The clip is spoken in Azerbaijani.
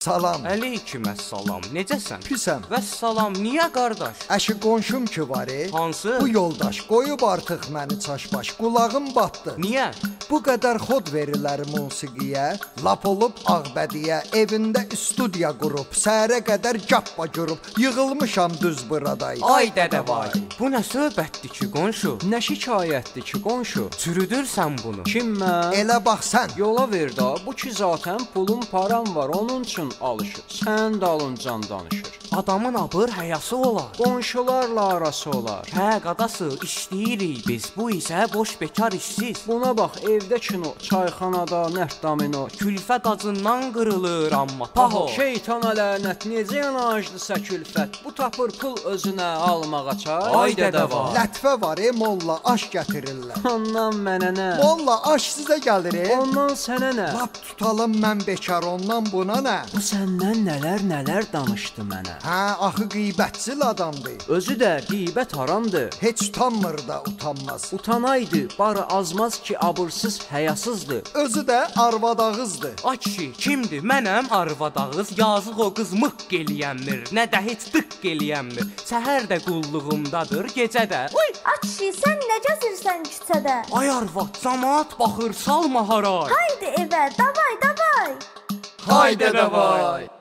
Salam. Əleyküməssalam. Necəsən? Pisəm. Vəssalam. Niyə qardaş? Əşi qonşum ki var. Hansı? Bu yoldaş qoyub artıq məni çaşbaş. Qulağım batdı. Niyə? Bu qədər xod verirlər musiqiyə, lap olub Ağbədiyə, evində studiya qurub, səhərə qədər cappa görüb, yığılmışam düz buraday. Ay dədə vay. Bu nə söhbətdir ki, qonşu? Nə şikayətdir ki, qonşu? Çürüdürsən bunu. Kim mən? Elə bax sən. Yola ver da, bu ki zaten pulum param var, onun üçün alışır. Sən dalıncan danışır. Adamın abır həyası olar. Qonşularla arası olar. Hə, qadası, işləyirik biz. Bu isə boş bekar işsiz. Buna bax, evdə kino, çayxanada, neft domino. Külfət acından qırılır amma paho. Şeytana lənət, necə yanajdısa külfət. Bu tapır pul özünə almağa çay. Ay dədə var. Lətvə var, molla, aş gətirirlər. Ondan mənə nə? Molla, aş sizə gəlir. Ondan sənə nə? Lap tutalım mən bekar, ondan buna nə? Bu səndən nələr danışdı mənə. Hə, axı qeybətçil adamdır. Özü də qeybət haramdır. Heç utanmır da utanmaz. Utanaydı, barı azmaz ki, abırsız, həyasızdır. Özü də arvad ağızdır. Ay kişi, kimdir? Mənəm arvad ağız. Yazıq o qız mıqq eləyənmir. Nə də heç dıqq eləyənmir. Səhər də qulluğumdadır, gecə də. Uy! Ay kişi, sən nə gəzirsən küçədə? Ay arvad, camaat baxır, salma haray. Haydi evə, davay, davay. Haydi davay.